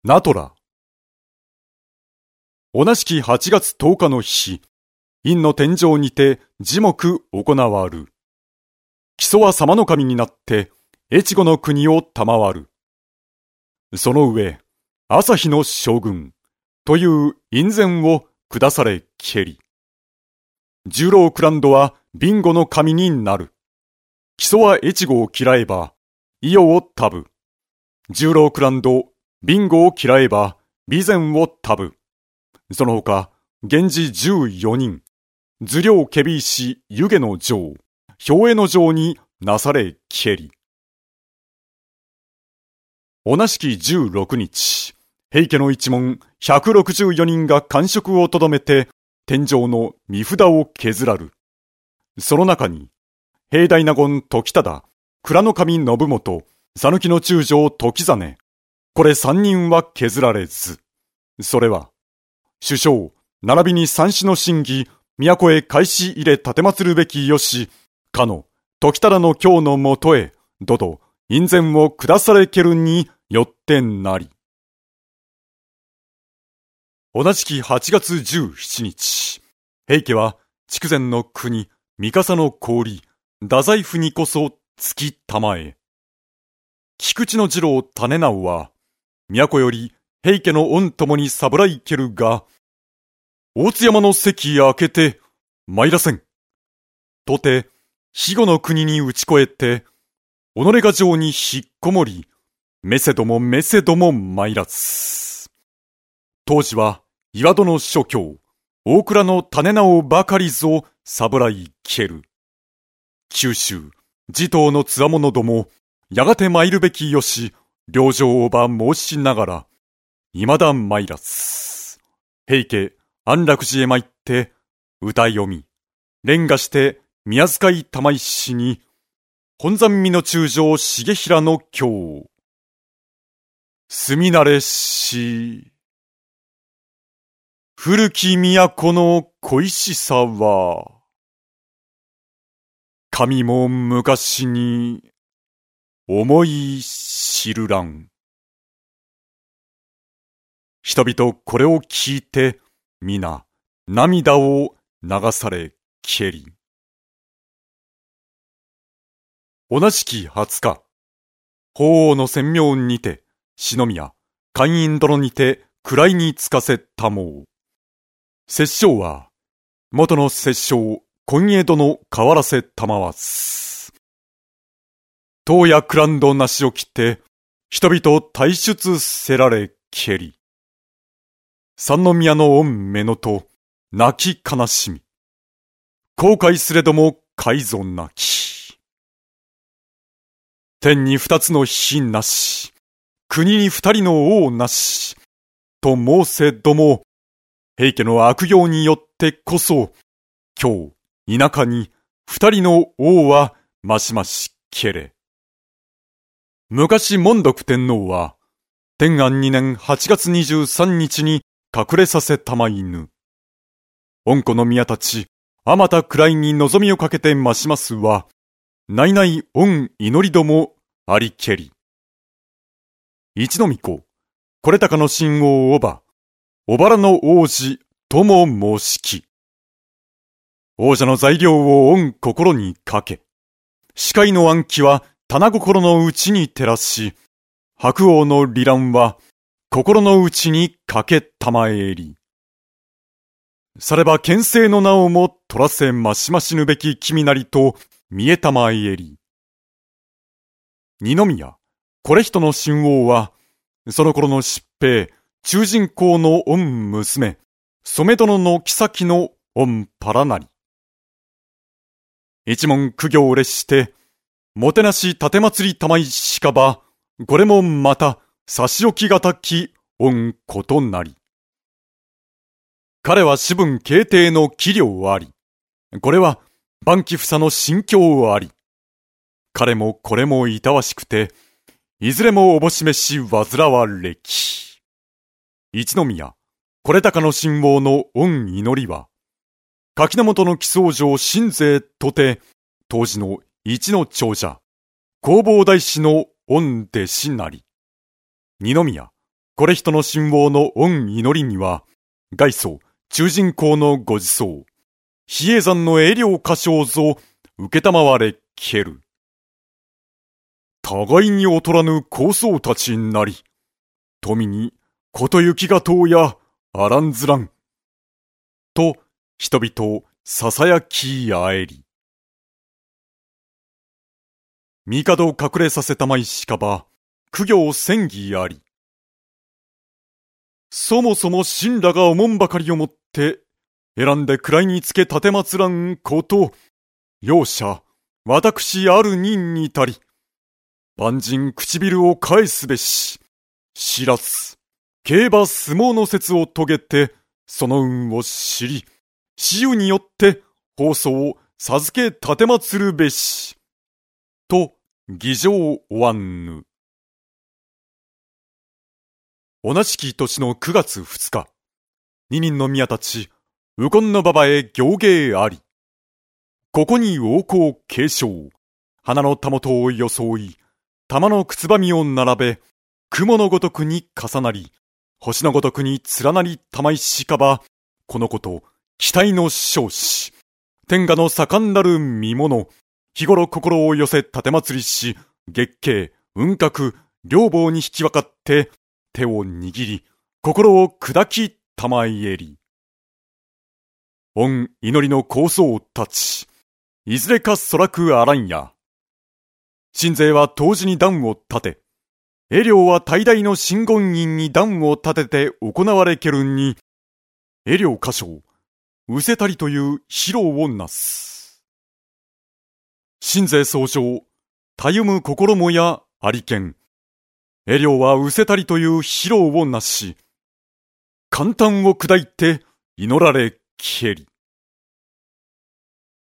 ナトラ。同じき8月10日の日、院の天井にて示目行わる。木曽は様の神になって、越後の国を賜る。その上、朝日の将軍、という院宣を下されけり。十郎クランドは備後の神になる。木曽は越後を嫌えば、伊予をたぶ。十郎クランド、備後を嫌えば、備前をたぶ。その他、源氏14人、頭領検非石湯気の城、兵衛の城になされけり。同じき16日、平家の一門164人が官職をとどめて、天井の御札を削らる。その中に、平大納言時忠、蔵の神信元、讃岐の中将時実、これ3人は削られず、それは、首相、並びに三種の審議、都へ返し入れ奉るべきよし、かの、時忠の教のもとへ、どと、院宣を下されけるによってなり。同じき8月17日、平家は、筑前の国、三笠の氷、太宰府にこそ月たまえ。菊池の次郎種直は、都より平家の御ともに侍けるが、大津山の関開けて参らせん。とて、肥後の国に打ち越えて、己が城に引っこもり、めせども参らず。当時は岩戸の諸教、大倉の種直ばかりぞ侍ける。九州、持統のつわものども、やがて参るべきよし、領情をば申しながら、未だ参らず。平家、安楽寺へ参って、歌読み、連歌して宮遣い玉石に、本山美の中将重衡の京。住み慣れし、古き都の恋しさは、神も昔に思い知るらん。人々これを聞いて、皆涙を流されけり。同じき20日、法皇の宣明にて、篠宮、寛院殿にて位につかせたもう。摂政は、元の摂政、今江殿変わらせたまわず。当夜クランドなしをきて、人々退出せられけり。三宮の御目のと、泣き悲しみ。後悔すれども改造なき。天に二つの日なし、国に二人の王なし、と申せども、平家の悪行によってこそ、今日、田舎に二人の王はましましけれ。昔文徳天皇は、天安2年8月23日に隠れさせたまいぬ。恩子の宮たち、あまた位に望みをかけてましますは、ないない恩祈りどもありけり。一の御子、これたかの神王おば、小原の王子とも申しき。王者の材料を御心にかけ、視界の暗記は棚心の内に照らし、白王の離乱は心の内にかけたまえり。されば権勢の名をも取らせましましぬべき君なりと見えたまえり。二宮、これ人の神王は、その頃の疾病、中人公の御娘、染殿の妃の御パなり。一門苦行を列して、もてなし立て祭りたまいしかば、これもまた差し置きがたき御ことなり。彼は士分敬帝の器量あり、これは万機房の心境あり。彼もこれもいたわしくて、いずれもおぼしめし煩われき。一宮、これたかの神王の御祈りは、垣根本の木曽城新勢とて、当時の一の長者、弘法大師の御弟子なり。二宮、 これ人の信望の御祈りには、外祖、中人公のご自走、比叡山の栄領歌唱ぞ、受けたまわれける。互いに劣らぬ高僧たちなり、富にこと行きが遠やあらんずらん。と人々ささやきあえり。帝隠れさせたまいしかば、苦行戦議あり。そもそも神羅がおもんばかりをもって、選んで位につけ立てまつらんこと、容赦、私ある任にたり、万人唇を返すべし、知らず、競馬相撲の説を遂げて、その運を知り、私有によって放送を授け立てまつるべし、と議場おわんぬ。同じき年の9月2日、二人の宮たち、右近の馬場へ行芸あり。ここに王侯継承、花のたもとを装い、玉のくつばみを並べ、雲のごとくに重なり、星のごとくに連なり玉石かば、このこと、期待の少子、天下の盛んなる見物、日頃心を寄せ立てまつりし、月経、雲閣、両房に引き分かって、手を握り、心を砕き玉いえり。御祈りの高僧たち、いずれかそらくあらんや。神勢は当時に段を立て、絵領は大々の真言院に段を立てて行われけるに、絵領歌唱、うせたりという披露をなす。神勢総称、たゆむ心もやありけん。絵領はうせたりという披露をなし、簡単を砕いて祈られけり。